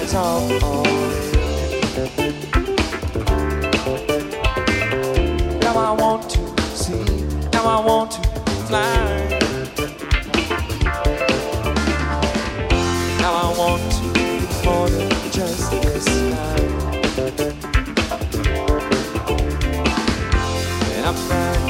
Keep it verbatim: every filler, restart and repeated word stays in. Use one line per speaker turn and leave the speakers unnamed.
is all on. Now I want to see, now I want to fly. Now I want to be more than just this night. And I'm flying.